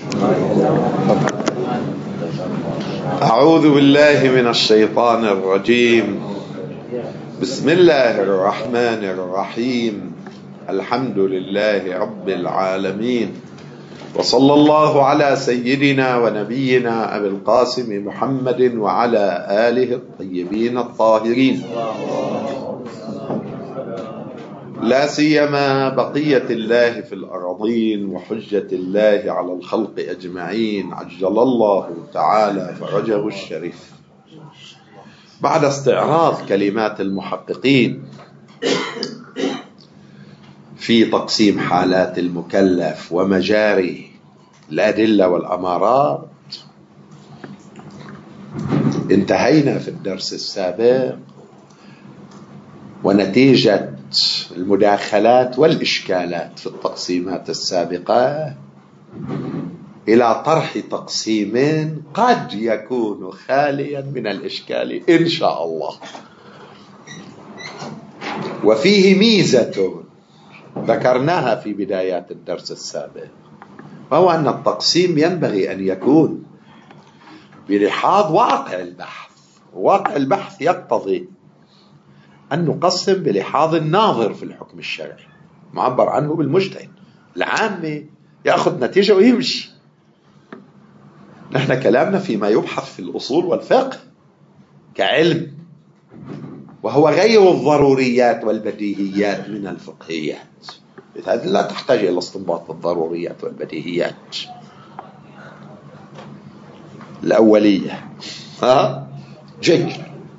أعوذ بالله من الشيطان الرجيم. بسم الله الرحمن الرحيم. الحمد لله رب العالمين، وصلى الله على سيدنا ونبينا أبي القاسم محمد وعلى آله الطيبين الطاهرين، لا سيما بقية الله في الأراضين وحجة الله على الخلق أجمعين، عجل الله تعالى فرجه الشريف. بعد استعراض كلمات المحققين في تقسيم حالات المكلف ومجاري الأدلة والأمارات، انتهينا في الدرس السابق ونتيجة المداخلات والإشكالات في التقسيمات السابقة إلى طرح تقسيم قد يكون خاليا من الإشكال إن شاء الله. وفيه ميزة ذكرناها في بدايات الدرس السابق، وهو أن التقسيم ينبغي أن يكون بلحاظ واقع البحث. واقع البحث يقتضي أن نقسم بلحاظ الناظر في الحكم الشرعي، معبر عنه بالمجتهد. العامي يأخذ نتيجة ويمشي. نحن كلامنا فيما يبحث في الأصول والفقه كعلم، وهو غير الضروريات والبديهيات من الفقهيات. هذه لا تحتاج إلى استنباط الضروريات والبديهيات الأولية. جيد.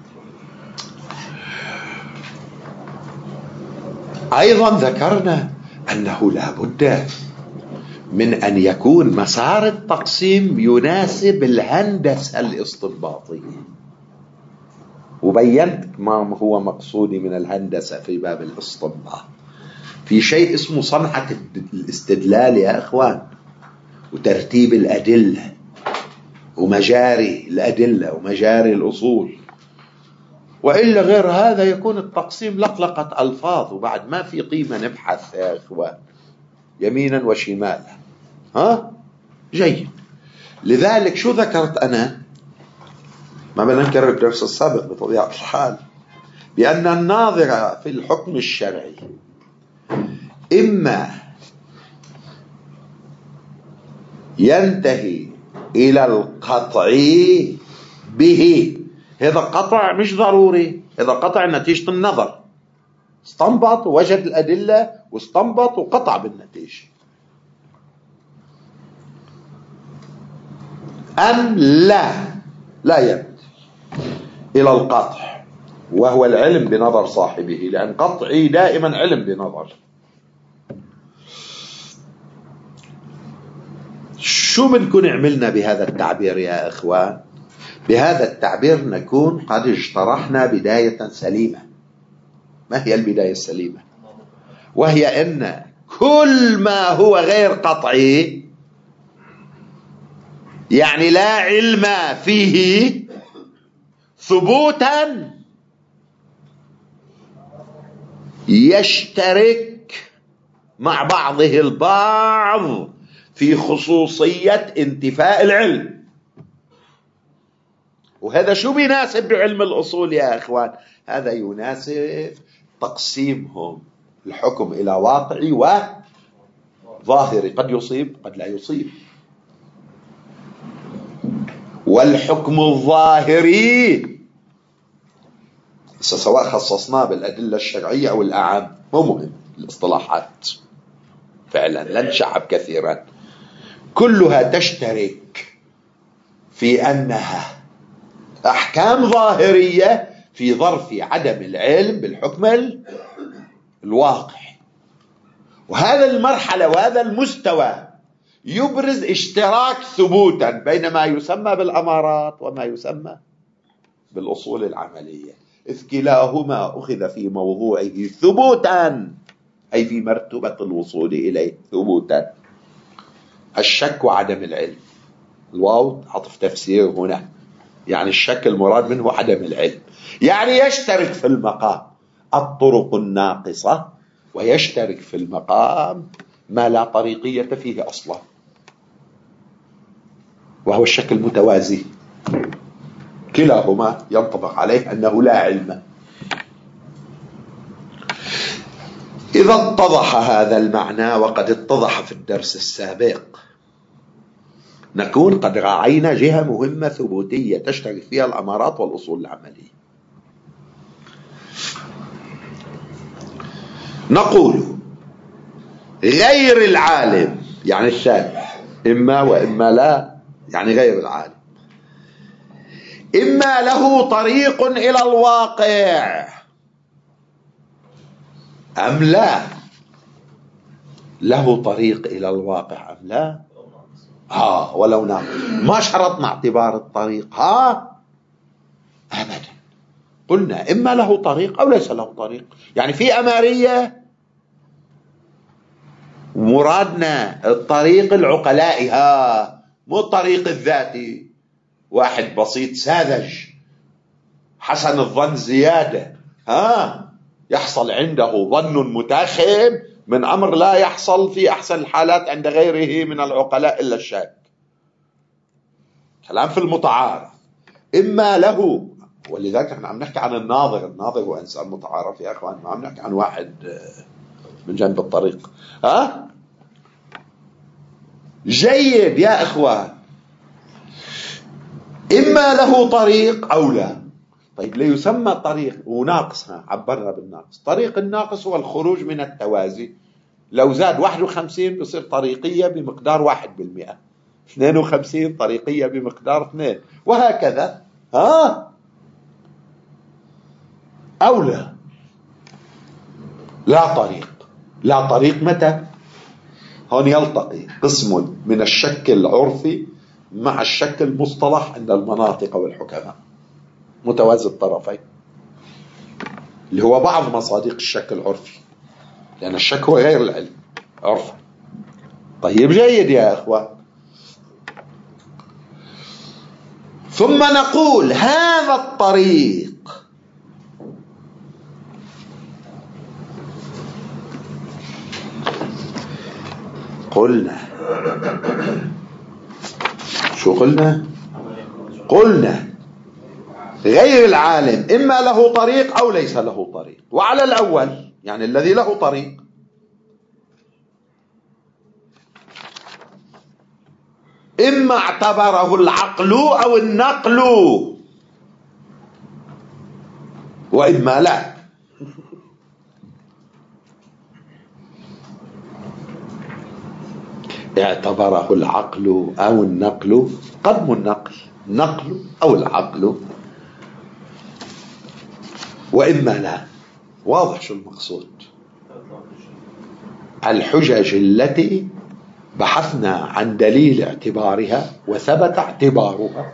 أيضا ذكرنا أنه لا بد من أن يكون مسار التقسيم يناسب الهندسة الاستنباطية، وبينت ما هو مقصودي من الهندسة في باب الاستنباط. في شيء اسمه صنعة الاستدلال يا أخوان، وترتيب الأدلة ومجاري الأدلة ومجاري الأصول، وإلا غير هذا يكون التقسيم لقلقة ألفاظ، وبعد ما في قيمة نبحث يا إخوان يمينا وشمالا. جيد. لذلك شو ذكرت أنا؟ ما بننكر الدرس السابق بطبيعة الحال، بأن الناظر في الحكم الشرعي إما ينتهي إلى القطع به، هذا قطع مش ضروري، هذا قطع نتيجة النظر، استنبط ووجد الأدلة واستنبط وقطع بالنتيجة، أم لا ينتهي إلى القطع وهو العلم بنظر صاحبه، لأن قطعي دائما علم بنظر. شو بنكون عملنا بهذا التعبير يا إخوان؟ بهذا التعبير نكون قد اجترحنا بداية سليمة. ما هي البداية السليمة؟ وهي أن كل ما هو غير قطعي، يعني لا علم فيه ثبوتا، يشترك مع بعضه البعض في خصوصية انتفاء العلم. وهذا شو بيناسب بعلم الأصول يا أخوان؟ هذا يناسب تقسيمهم الحكم إلى واقعي وظاهري، قد يصيب قد لا يصيب. والحكم الظاهري سواء خصصناه بالأدلة الشرعية أو الأعام مو مهم، الاصطلاحات فعلا لن شعب كثيرا، كلها تشترك في أنها أحكام ظاهرية في ظرف عدم العلم بالحكم الواقعي. وهذا المرحلة وهذا المستوى يبرز اشتراك ثبوتا بين ما يسمى بالأمارات وما يسمى بالأصول العملية، إذ كلاهما أخذ في موضوعه ثبوتا، أي في مرتبة الوصول إليه ثبوتا. الشك وعدم العلم، الواو عطف تفسير هنا، يعني الشك المراد منه عدم العلم، يعني يشترك في المقام الطرق الناقصة، ويشترك في المقام ما لا طريقية فيه أصلا. وهو الشك المتوازي، كلاهما ينطبق عليه أنه لا علم. إذا اتضح هذا المعنى، وقد اتضح في الدرس السابق، نكون قد راعينا جهة مهمة ثبوتية تشترك فيها الأمارات والأصول العملية. نقول غير العالم يعني الشاك، إما وإما لا، يعني غير العالم إما له طريق إلى الواقع أم لا، له طريق إلى الواقع أم لا. ولو نعم ما شرطنا اعتبار الطريق، أبدا، قلنا إما له طريق أو ليس له طريق. يعني في أمارية مرادنا الطريق العقلائي، مو الطريق الذاتي. واحد بسيط ساذج حسن الظن زيادة، يحصل عنده ظن متاخم من أمر لا يحصل في أحسن الحالات عند غيره من العقلاء إلا الشاك. كلام في المتعارف. إما له، ولذلك احنا عم نحكي عن الناظر هو إنسان متعارف يا أخوان، ما عم نحكي عن واحد من جنب الطريق. جيد يا أخوان، إما له طريق أو لا. طيب ليسمى طريق وناقص، عبرنا بالناقص. طريق الناقص هو الخروج من التوازي. لو زاد 51 بصير طريقية بمقدار 1%، 52 طريقية بمقدار 2، وهكذا. أو لا طريق. لا طريق متى؟ هون يلتقي قسم من الشك العرفي مع الشك المصطلح عند المناطق والحكماء، متوازي الطرفين، اللي هو بعض مصادق الشك العرفي، لأن الشك هو غير العلم عرفا. طيب جيد يا أخوان. ثم نقول هذا الطريق قلنا شو قلنا غير العالم إما له طريق أو ليس له طريق. وعلى الأول يعني الذي له طريق إما اعتبره العقل أو النقل، وإما لا. اعتبره العقل أو النقل، قدم النقل أو العقل، وإما لا. واضح شو المقصود؟ الحجج التي بحثنا عن دليل اعتبارها وثبت اعتبارها.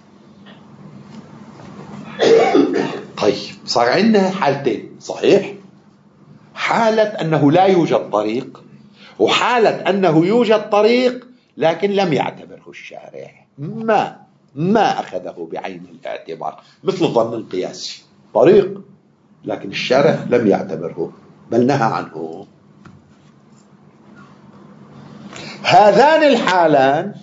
طيب صار عندنا حالتين، صحيح؟ حالة أنه لا يوجد طريق، وحالة أنه يوجد طريق لكن لم يعتبره الشارع، ما أخذه بعين الاعتبار، مثل الظن القياسي، طريق لكن الشارع لم يعتبره بل نهى عنه. هذان الحالان،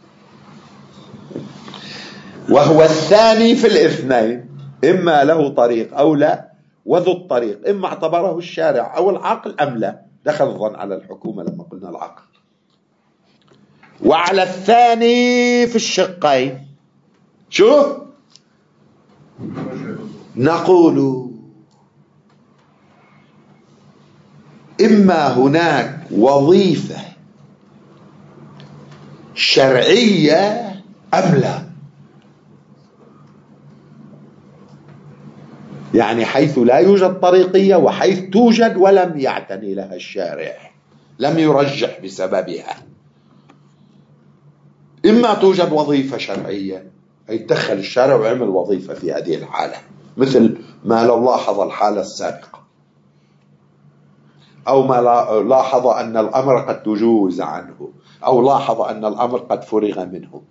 وهو الثاني في الاثنين، إما له طريق أو لا، وذو الطريق إما اعتبره الشارع أو العقل أم لا. دخل الظن على الحكومة لما قلنا العقل. وعلى الثاني في الشقين شو نقول؟ إما هناك وظيفة شرعية أم لا، يعني حيث لا يوجد طريقية وحيث توجد ولم يعتني لها الشارع، لم يرجح بسببها. إما توجد وظيفة شرعية، أي دخل الشارع وعمل وظيفة في هذه الحالة، مثل ما لو لاحظ الحالة السابقة، أو ما لاحظ أن الأمر قد تجوز عنه، أو لاحظ أن الأمر قد فرغ منه،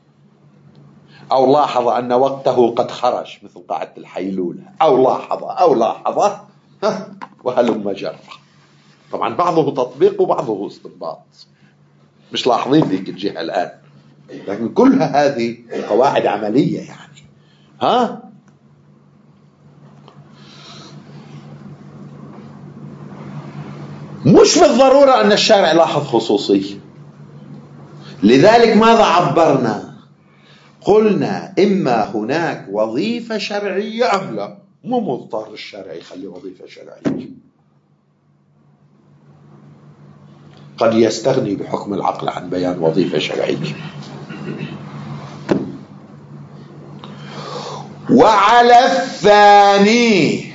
أو لاحظ أن وقته قد خرج مثل قاعدة الحيلولة، أو لاحظ وهلم جرة. طبعا بعضه تطبيق وبعضه استنباط، مش لاحظين ذيك الجهة الآن. لكن كلها هذه قواعد عملية يعني. مش بالضرورة أن الشارع لاحظ خصوصية. لذلك ماذا عبرنا؟ قلنا إما هناك وظيفة شرعية أم لا. مو مضطر الشارع يخلي وظيفة شرعية، قد يستغني بحكم العقل عن بيان وظيفة شرعية. وعلى الثاني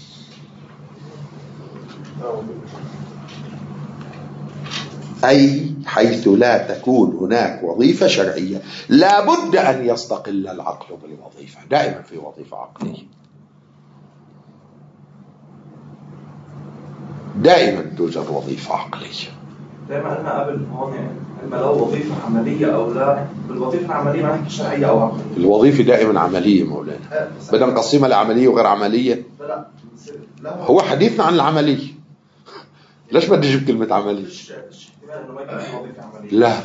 أي حيث لا تكون هناك وظيفة شرعية لا بد أن يستقل العقل بالوظيفة. دائما في وظيفة عقلية، دائما توجد وظيفة عقلية. دائما أنا قبل هون إما لو وظيفة عملية أو لا. بالوظيفة العملية ما نحكي شرعية أو عقلية. الوظيفة دائما عملية مولانا. بدنا نقسمها لعملية وغير عملية. لا هو حديثنا عن العملية. ليش بدي أجيب كلمة عملية؟ لا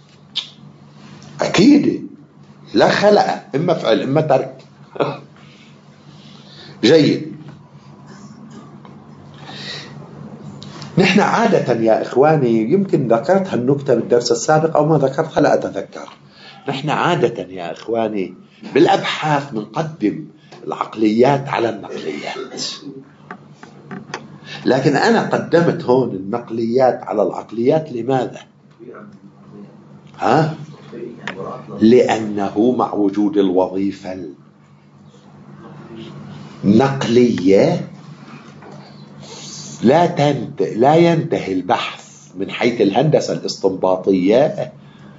أكيد لا خلق، إما فعل إما ترك. جيد. نحن عادة يا إخواني، يمكن ذكرت هالنكتة بالدرس السابق أو ما ذكرتها لا أتذكر، نحن عادة يا إخواني بالأبحاث بنقدم العقليات على النقليات، لكن أنا قدمت هون النقليات على العقليات. لماذا؟ لأنه مع وجود الوظيفة النقلية لا ينتهي البحث من حيث الهندسة الاستنباطية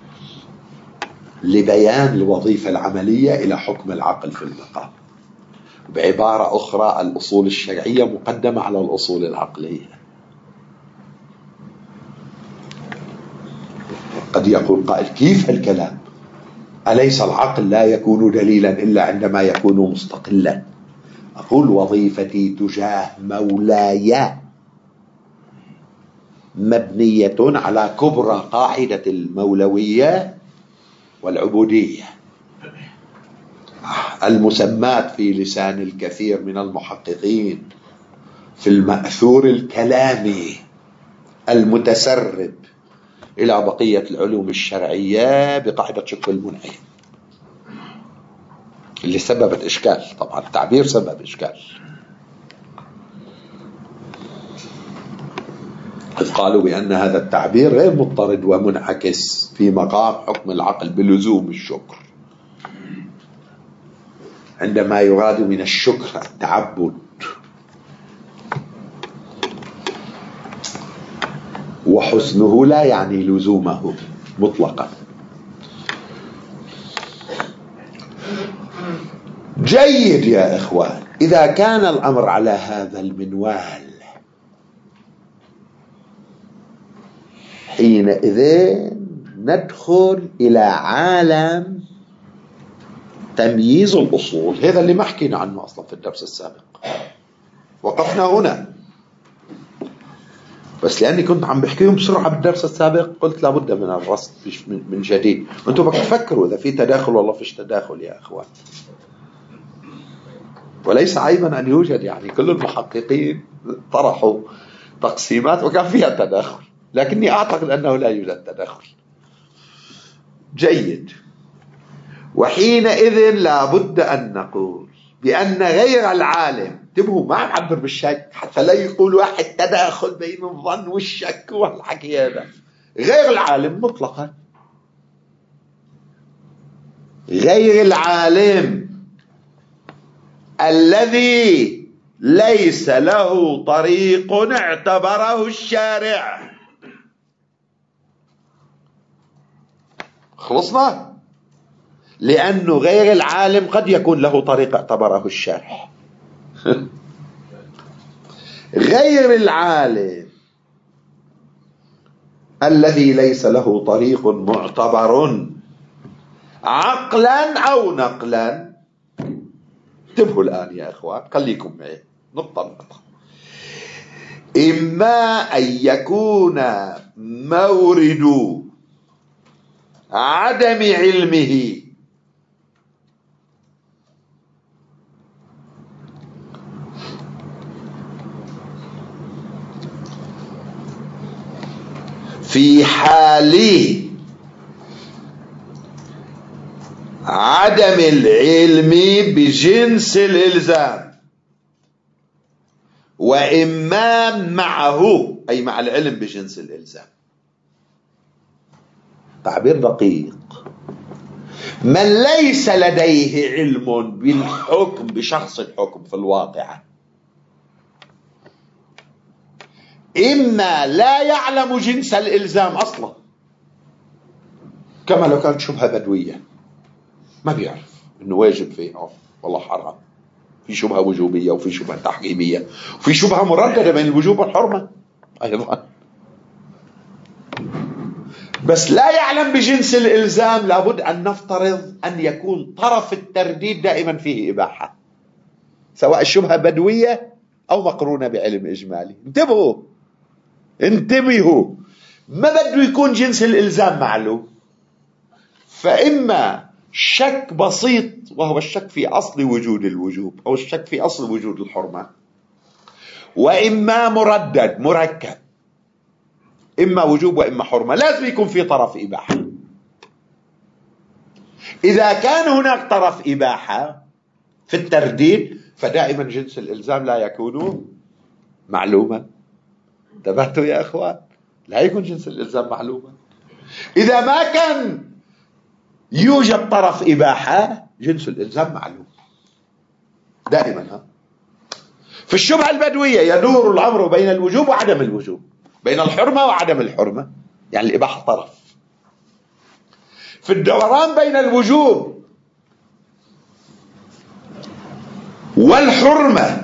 لبيان الوظيفة العملية إلى حكم العقل في المقام. بعبارة أخرى، الأصول الشرعية مقدمة على الأصول العقلية. قد يقول قائل كيف الكلام؟ أليس العقل لا يكون دليلا إلا عندما يكون مستقلا؟ أقول وظيفتي تجاه مولاي مبنية على كبرى قاعدة المولوية والعبودية المسمات في لسان الكثير من المحققين في المأثور الكلامي المتسرب إلى بقية العلوم الشرعية بقاعدة شك المنعم، اللي سببت إشكال. طبعا التعبير سبب إشكال، إذ قالوا بأن هذا التعبير غير مضطرد ومنعكس في مقام حكم العقل بلزوم الشكر، عندما يراد من الشكر التعبد، وحسنه لا يعني لزومه مطلقا. جيد يا إخوان، إذا كان الأمر على هذا المنوال حينئذ ندخل إلى عالم تمييز الأصول. هذا اللي ما حكينا عنه أصلا في الدرس السابق، وقفنا هنا بس لأني كنت عم بحكيهم بسرعة بالدرس السابق قلت لابد من الرصد من جديد. أنتم بقى تفكروا إذا في تداخل والله فيش تداخل يا أخوان، وليس عيبا أن يوجد. يعني كل المحققين طرحوا تقسيمات وكان فيها تداخل، لكني أعتقد أنه لا يوجد تداخل. جيد. وحينئذ لابد أن نقول بأن غير العالم، انتبهوا ما نعبر بالشك حتى لا يقول واحد تداخل بين الظن والشك والحكي هذا. غير العالم مطلقا، غير العالم الذي ليس له طريق اعتبره الشارع. خلصنا؟ لأنه غير العالم قد يكون له طريق اعتبره الشارع. غير العالم الذي ليس له طريق معتبر عقلا أو نقلا. انتبهوا الآن يا إخوان، خليكم معي نقطة. إما أن يكون مورد عدم علمه في حال عدم العلم بجنس الإلزام، وإما معه أي مع العلم بجنس الإلزام. تعبير دقيق. من ليس لديه علم بالحكم بشخص الحكم في الواقع، إما لا يعلم جنس الإلزام أصلا، كما لو كانت شبهة بدوية ما بيعرف إنه واجب فيه والله حرام، في شبهة وجوبية وفي شبهة تحريمية وفي شبهة مرددة بين الوجوب والحرمة أيضا، بس لا يعلم بجنس الإلزام. لابد أن نفترض أن يكون طرف الترديد دائما فيه إباحة، سواء الشبهة بدوية أو مقرونة بعلم إجمالي. انتبهوا، ما بده يكون جنس الإلزام معلوم، فإما شك بسيط وهو الشك في أصل وجود الوجوب أو الشك في أصل وجود الحرمة، وإما مردد مركب، إما وجوب وإما حرمة، لازم يكون في طرف إباحة. إذا كان هناك طرف إباحة في الترديد فدائما جنس الإلزام لا يكون معلوما. انتبهتوا يا أخوان؟ لا يكون جنس الإلزام معلوما. إذا ما كان يوجد طرف إباحة جنس الإلزام معلوم دائما. في الشبهة البدوية يدور الأمر بين الوجوب وعدم الوجوب، بين الحرمة وعدم الحرمة، يعني الإباحة طرف. في الدوران بين الوجوب والحرمة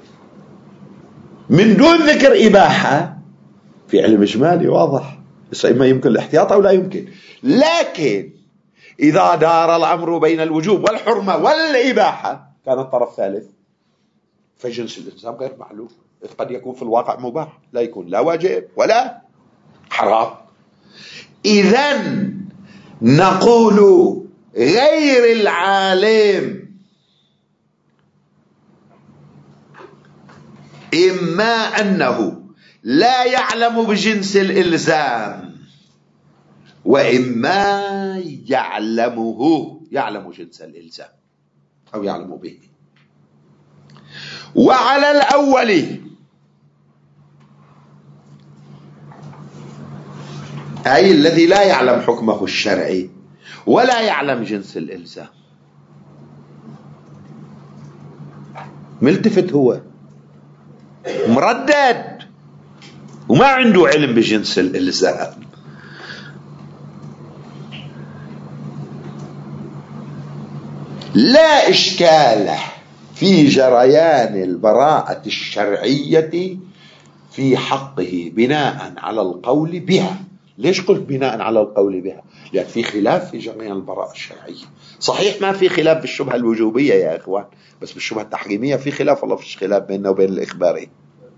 من دون ذكر إباحة في علم إجمالي واضح، بس إما يمكن الاحتياط أو لا يمكن. لكن إذا دار الأمر بين الوجوب والحرمة والإباحة كان الطرف ثالث، فجنس الإلزام غير معلوم. قد يكون في الواقع مباح، لا يكون لا واجب ولا حرام. إذن نقول غير العالم إما أنه لا يعلم بجنس الإلزام، وإما يعلم جنس الإلزام أو يعلم به. وعلى الأول أي الذي لا يعلم حكمه الشرعي ولا يعلم جنس الإلزام، ملتفت، هو مردد وما عنده علم بجنس الإلزام، لا إشكال في جريان البراءة الشرعية في حقه بناء على القول بها. ليش قلت بناء على القول بها؟ لأن في خلاف في جريان البراءة الشرعية. صحيح ما في خلاف بالشبهة الوجوبية يا إخوان، بس بالشبهة التحريمية في خلاف، والله فيش خلاف بيننا وبين الإخباري.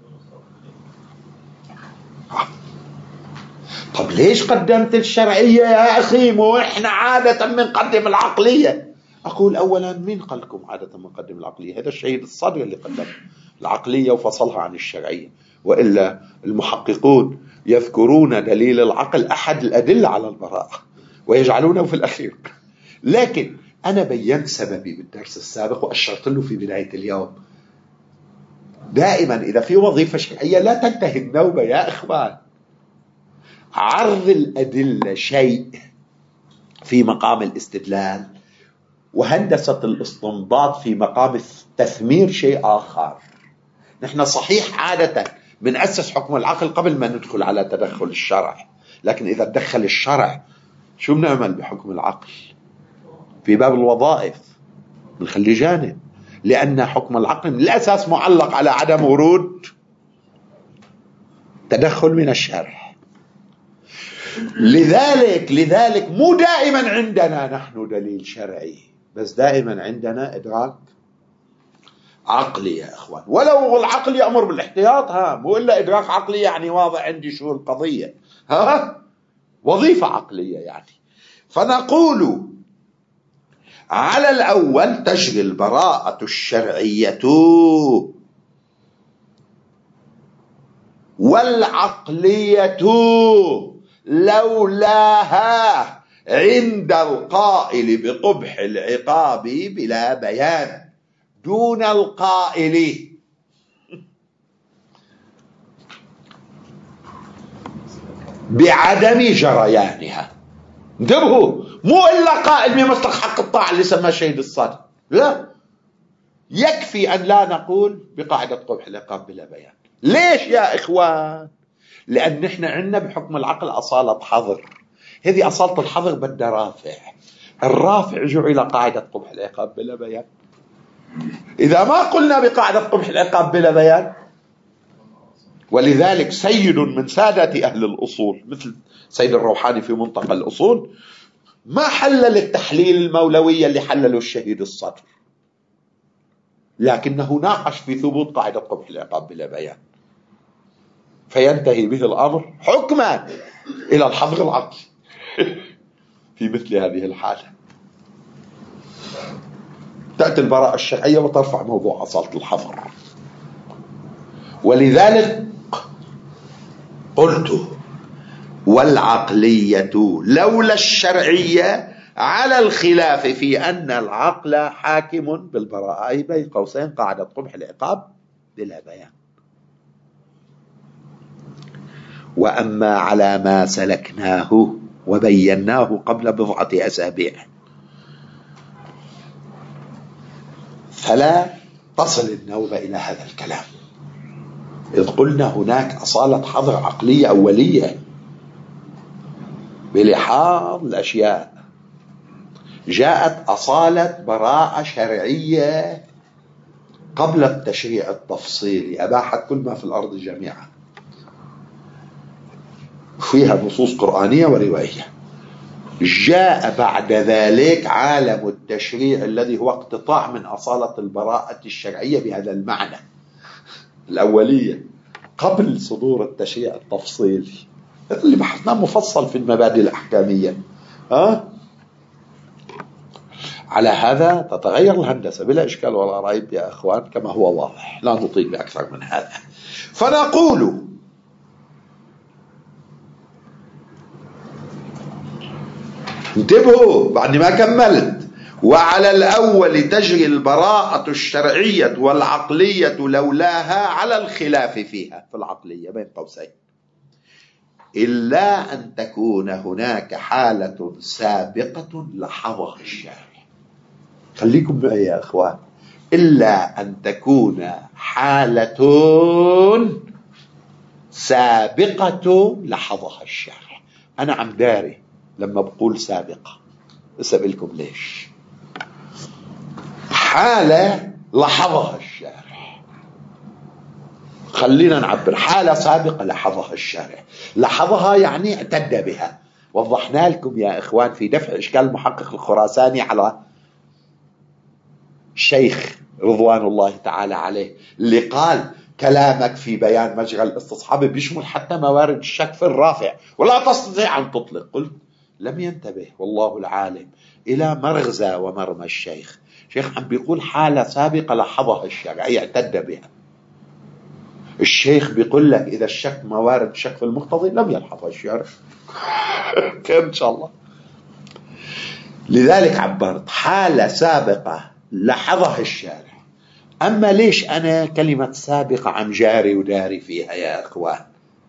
طب ليش قدمت الشرعية يا أخي؟ مو إحنا عادة بنقدم العقلية. أقول أولا، مين قال لكم عادة بنقدم العقلية؟ هذا الشهيد الصدر اللي قدم العقلية وفصلها عن الشرعية، وإلا المحققون يذكرون دليل العقل أحد الأدلة على البراءة ويجعلونه في الأخير. لكن أنا بيّنت سببي بالدرس السابق وأشرت له في بداية اليوم. دائما إذا في وظيفة شرعية لا تنتهي النوبة يا إخوان. عرض الأدلة شيء في مقام الاستدلال، وهندسة الاستنباط في مقام التثمير شيء آخر. نحن صحيح عادة بنأسس حكم العقل قبل ما ندخل على تدخل الشرع، لكن إذا تدخل الشرع شو بنعمل بحكم العقل؟ في باب الوظائف بنخلي جانب، لأن حكم العقل من الأساس معلق على عدم ورود تدخل من الشرع. لذلك مو دائما عندنا نحن دليل شرعي، بس دائما عندنا إدراك عقلي يا أخوان، ولو العقل يأمر بالاحتياط، مو إلا إدراك عقلي يعني واضح عندي شو القضية، وظيفة عقلية يعني. فنقول على الأول تجري البراءة الشرعية والعقلية لولاها عند القائل بقبح العقاب بلا بيان، دون القائل بعدم جريانها. انتبهوا، مو إلا قائل بمستحق الطاعة اللي سماه شهيد الصادق، لا، يكفي أن لا نقول بقاعدة قبح العقاب بلا بيان. ليش يا إخوان؟ لأن احنا عندنا بحكم العقل أصالة حظر، هذه أصالة الحظر بدها رافع، الرافع جعل قاعدة قبح العقاب بلا بيان. إذا ما قلنا بقاعدة قبح العقاب بلا بيان، ولذلك سيد من سادة أهل الأصول مثل سيد الروحاني في منطقة الأصول ما حلل التحليل المولوي اللي حلله الشهيد الصدر، لكنه ناقش في ثبوت قاعدة قبح العقاب بلا بيان، فينتهي به الأمر حكما إلى الحظر العقلي في مثل هذه الحالة تأتي البراءة الشرعية وترفع موضوع أصالة الحظر. ولذلك قلت والعقلية لولا الشرعية على الخلاف في أن العقل حاكم بالبراءة، أي بين قوسين قاعدة قبح العقاب بلا بيان. وأما على ما سلكناه وبيناه قبل بضعة أسابيع فلا تصل النوبة إلى هذا الكلام، إذ قلنا هناك أصالة حظر عقلية أولية بلحاظ الأشياء، جاءت أصالة براءة شرعية قبل التشريع التفصيلي، أباحت كل ما في الأرض جميعا، فيها نصوص قرآنية ورواية. جاء بعد ذلك عالم التشريع الذي هو اقتطاع من أصالة البراءة الشرعية بهذا المعنى الأولية قبل صدور التشريع التفصيلي اللي بحثناه مفصل في المبادئ الأحكامية. على هذا تتغير الهندسة بلا إشكال ولا ريب يا أخوان، كما هو واضح، لا نطيل بأكثر من هذا. فنقول انتبهوا بعد ما كملت، وعلى الأول تجري البراءة الشرعية والعقلية لولاها على الخلاف فيها في العقلية بين قوسين، إلا أن تكون هناك حالة سابقة لاحظها الشارع. خليكم معي يا أخوان، إلا أن تكون حالة سابقة لاحظها الشارع. أنا عم داري لما بقول سابقة، أسألكم ليش؟ حالة لاحظها الشارع، خلينا نعبر حالة سابقة لاحظها الشارع. لاحظها يعني اعتد بها. وضحنا لكم يا إخوان في دفع إشكال المحقق الخراساني على الشيخ رضوان الله تعالى عليه اللي قال كلامك في بيان مجرى الاستصحاب بيشمل حتى موارد الشك في الرافع ولا تستطيع أن تطلق. قلت لم ينتبه والله العالم إلى مرغزة ومرمى الشيخ. الشيخ عم بيقول حالة سابقة لاحظها الشارع أي اعتد بها. الشيخ بيقول لك إذا الشك موارد الشك في المقتضي لم يلحظها الشارع. خير إن شاء الله. لذلك عبرت حالة سابقة لاحظها الشارع. أما ليش أنا كلمة سابقة عم جاري وداري فيها يا أخوان؟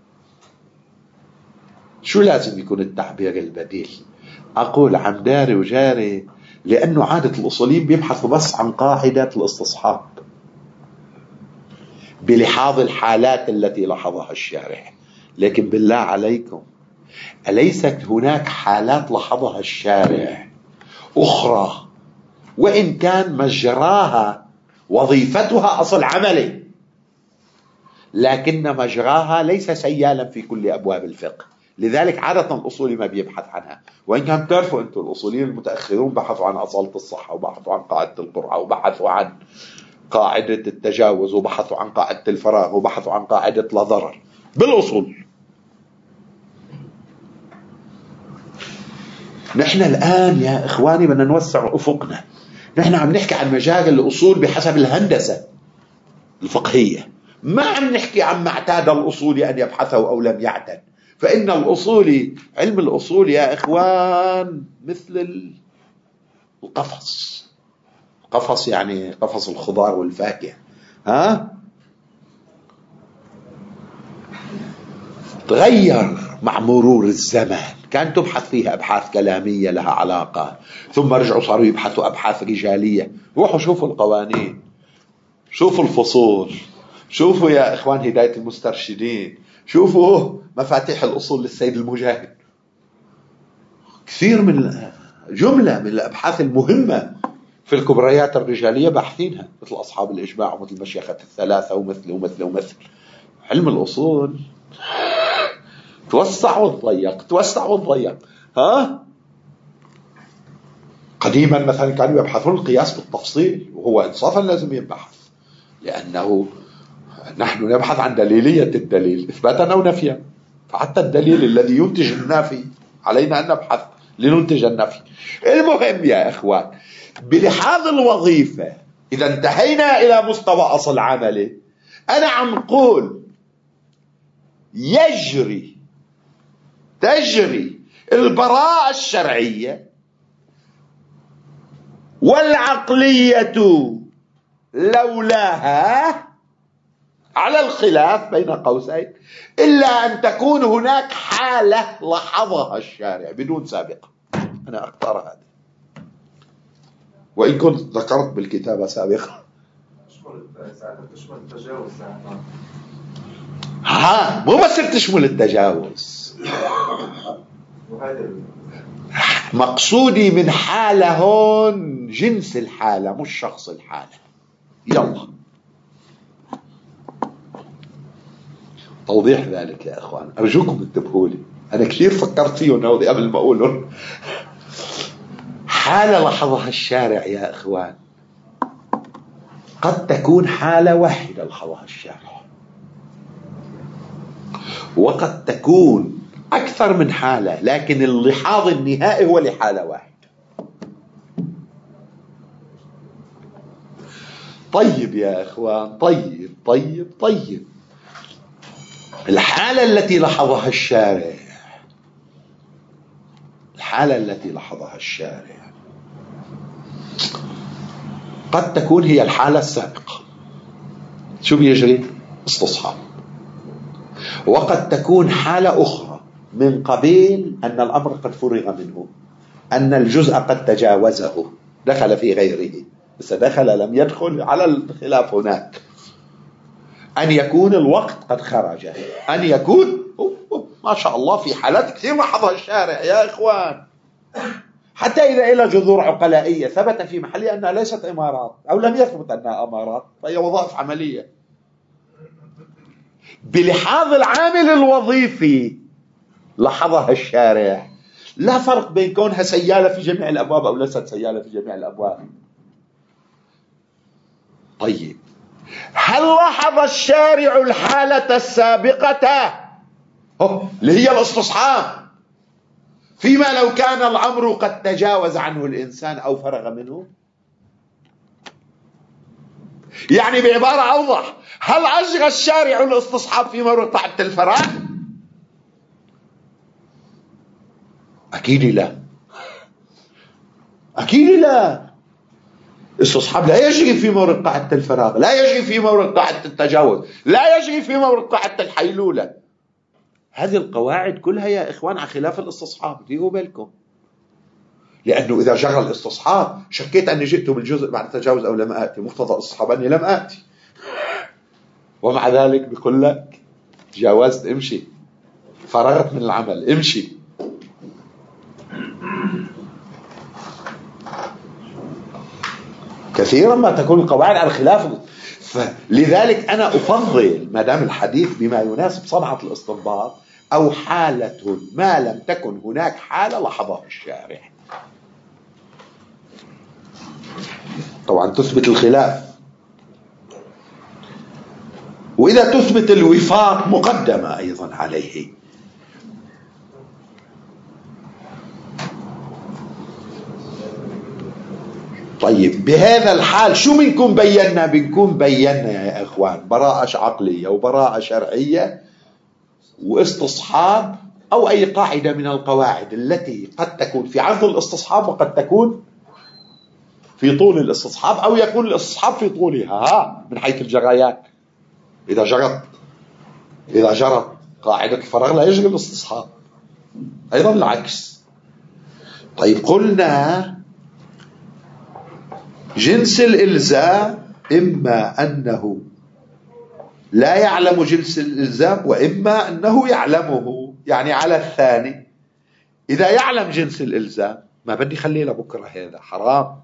شو لازم يكون التعبير البديل؟ أقول عم داري وجاري لأنه عادة الأصوليين بيبحثوا بس عن قاعدة الاستصحاب بلحاظ الحالات التي لاحظها الشارع. لكن بالله عليكم، أليست هناك حالات لاحظها الشارع أخرى وإن كان مجراها وظيفتها أصل عملي، لكن مجراها ليس سيالا في كل أبواب الفقه؟ لذلك عادة الأصولي ما بيبحث عنها. وإن كان تعرفوا أنتم الأصوليين المتأخرون بحثوا عن أصالة الصحة وبحثوا عن قاعدة القرعة وبحثوا عن قاعدة التجاوز وبحثوا عن قاعدة الفراغ وبحثوا عن قاعدة لا ضرر بالأصول. نحن الآن يا إخواني بدنا نوسع أفقنا. نحن عم نحكي عن مجال الأصول بحسب الهندسة الفقهية، ما عم نحكي عن ما اعتاد الأصولي أن يبحثه أو لم يعتد. فإن الأصولي، علم الأصول يا إخوان مثل القفص. قفص يعني قفص الخضار والفاكهة، تغير مع مرور الزمان. كانت تبحث فيها أبحاث كلامية لها علاقة، ثم رجعوا صاروا يبحثوا أبحاث رجالية. روحوا شوفوا القوانين، شوفوا الفصول، شوفوا يا إخوان هداية المسترشدين، شوفوا مفاتيح الأصول للسيد المجاهد. كثير من جملة من الأبحاث المهمة في الكبريات الرجالية باحثينها، مثل أصحاب الإجماع ومثل مشيخة الثلاثة ومثل ومثل ومثل. علم الأصول توسع وتضيق، توسع وتضيق. قديما مثلا كانوا يبحثون القياس بالتفصيل، وهو إنصافا لازم يبحث، لأنه نحن نبحث عن دليلية الدليل إثباتا أو نفيا، فحتى الدليل الذي ينتج النافي علينا أن نبحث لننتج النفي. المهم يا إخوان، بلحاظ الوظيفة إذا انتهينا إلى مستوى أصل عمله، أنا عم نقول تجري البراءة الشرعية والعقلية لولاها، على الخلاف بين قوسين، إلا أن تكون هناك حالة لاحظها الشارع بدون سابقة. أنا أختار هذا، وإن كنت ذكرت بالكتابة سابقا تشمل التجاوز. مو بس بتشمل التجاوز. مقصودي من حالة هون جنس الحالة مش شخص الحالة. يلا توضيح ذلك يا أخوان، أرجوكم انتبهوا لي، أنا كثير فكرت فيهم قبل ما أقولهم. حالة لاحظها الشارع يا إخوان قد تكون حالة واحدة لاحظها الشارع، وقد تكون أكثر من حالة، لكن اللحاظ النهائي هو لحالة واحدة. طيب يا إخوان، طيب الحالة التي لاحظها الشارع قد تكون هي الحالة السابقة، شو بيجري؟ استصحاب. وقد تكون حالة أخرى من قبيل أن الأمر قد فرغ منه، أن الجزء قد تجاوزه، دخل في غيره، بس دخل لم يدخل، على الخلاف هناك. أن يكون الوقت قد خرج، أن يكون ما شاء الله في حالات كثير لاحظها الشارع يا إخوان، حتى إذا إلى جذور عقلائية ثبت في محلها أنها ليست إمارات، أو لم يثبت أنها أمارات، فهي وظائف عملية. بلحاظ العامل الوظيفي لاحظها الشارع، لا فرق بين كونها سيالة في جميع الأبواب أو ليست سيالة في جميع الأبواب. طيب، هل لاحظ الشارع الحالة السابقة اللي هي الاستصحاب فيما لو كان الأمر قد تجاوز عنه الإنسان أو فرغ منه؟ يعني بعبارة أوضح، هل أجرى الشارع الاستصحاب في مرقعة الفراغ؟ أكيد لا. استصحاب لا يجري في مرقعة الفراغ، لا يجري في مرقعة التجاوز، لا يجري في مرقعة الحيلولة. هذه القواعد كلها يا إخوان على خلاف الاستصحاب، ديروا بالكم. لأنه إذا جرى الاستصحاب، شكيت أني جئت بالجزء بعد التجاوز أو لم آتي، مقتضى الاستصحاب أني لم آتي، ومع ذلك بيقول لك تجاوزت، امشي، فرغت من العمل، امشي. كثيرا ما تكون القواعد على خلاف. لذلك أنا أفضل ما دام الحديث بما يناسب صنعة الاستنباط، أو حالة ما لم تكن هناك حالة لاحظها الشارع. طبعا تثبت الخلاف، وإذا تثبت الوفاق مقدمة أيضا عليه. طيب بهذا الحال شو بنكون بينا؟ بنكون بينا يا إخوان براءة عقلية وبراءة شرعية واستصحاب أو أي قاعدة من القواعد التي قد تكون في عرض الاستصحاب وقد تكون في طول الاستصحاب، أو يكون الاستصحاب في طولها من حيث الجريان. إذا جرت قاعدة الفراغ لا يجري الاستصحاب، أيضا العكس. طيب قلنا جنس الإلزام إما أنه لا يعلم جنس الإلزام وإما أنه يعلمه. يعني على الثاني إذا يعلم جنس الإلزام ما بدي خليه لبكرة، هذا حرام.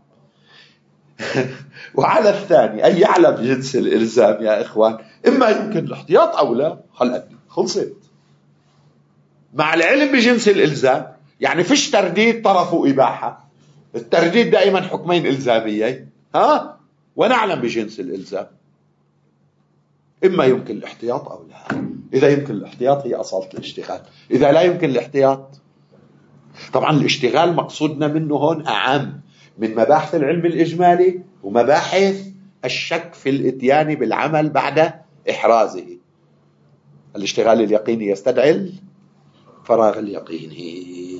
وعلى الثاني أن يعلم جنس الإلزام يا إخوان إما يمكن الاحتياط أو لا، خلصت. مع العلم بجنس الإلزام يعني فيش ترديد طرفه إباحة، الترديد دائما حكمين إلزاميين، ونعلم بجنس الإلزام إما يمكن الاحتياط أو لا. إذا يمكن الاحتياط هي أصالة الاشتغال، إذا لا يمكن الاحتياط طبعا الاشتغال مقصودنا منه هون أعم من مباحث العلم الإجمالي ومباحث الشك في الإتيان بالعمل بعد إحرازه. الاشتغال اليقيني يستدعي الفراغ اليقيني.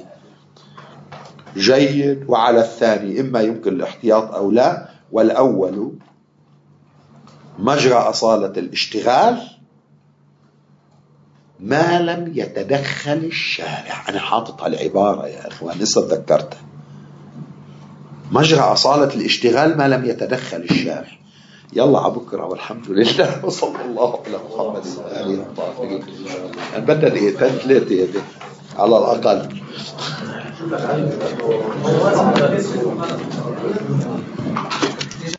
جيد. وعلى الثاني إما يمكن الاحتياط أو لا، والأول مجرى أصالة الاشتغال ما لم يتدخل الشارع. أنا حاطط العبارة يا إخوان لسه تذكرتها، مجرى أصالة الاشتغال ما لم يتدخل الشارع. يلا عبكرة والحمد لله وصلى الله على محمد وآله الطاهرين. بدنا دقيقتين ثلاثة على الأقل.